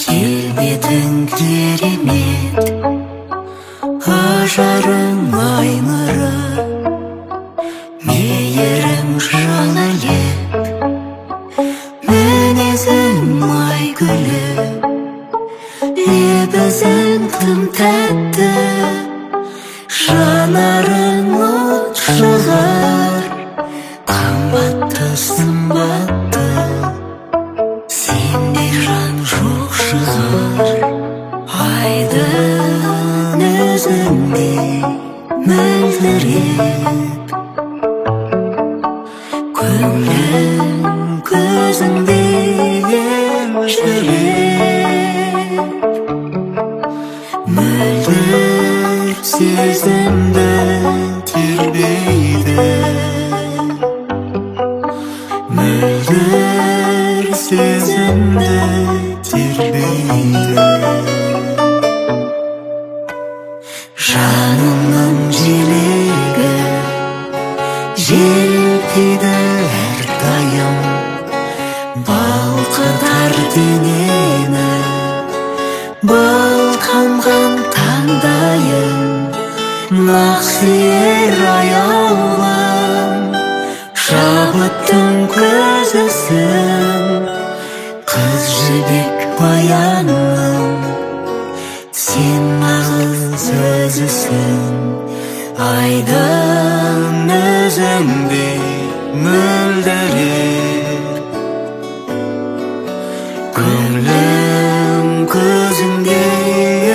Келбетің керемет, ажарың ай нұры, мейірің жалайлет, мінезің ай гүлі, лебізің тым тәтті, жанарың от шығар, қымбатты сымбатты, сендей жан жоқ шығар. Айдын өзіңдей мөлдіреп, көңілім көзіңдей елжіреп, мөлдір сезімді тербейді, мөлдір сезімді тербейді. Жанымның желегі желпиді әрдайым, балқытар денені бал тамған таңдайым, нақсүйер аяулым, шабыттың көзісің, қыз жібек баяным, сен нағыз өзісің. Айдын өзіңдей мөлдіреп, көңілім көзіңдей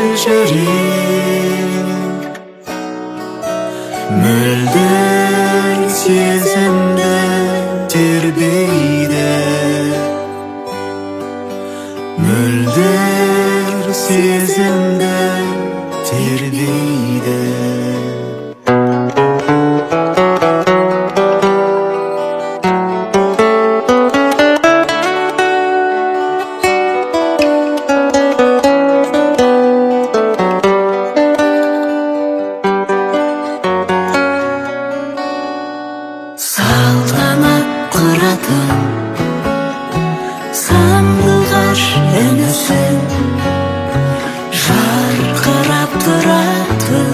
елжіреп, мөлдір сезімді тербейді, мөлдір сезімді тербейді. Салтанат құратын сандуғаш үнісің, жарқырап тұратын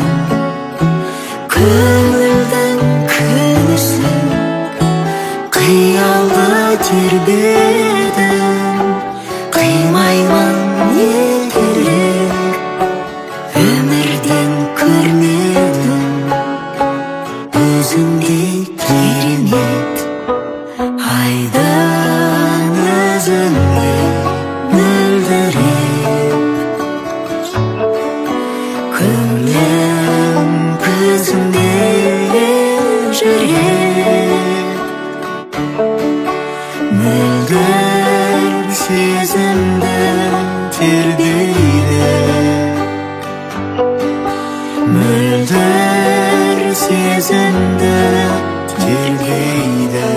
көңілдің күнісің, қиялды тербедің, қимаймын еркелік, өмірден көрмедім өзіңдей керемет. Айдын өзіңдей мөлдіреп, көңілім көзіңдей елжіреп, мөлдір сезімді тербейді, мөлдір сезімді тербейді,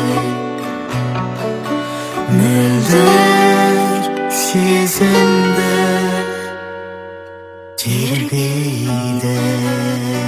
мөлдір сезімді тербейді.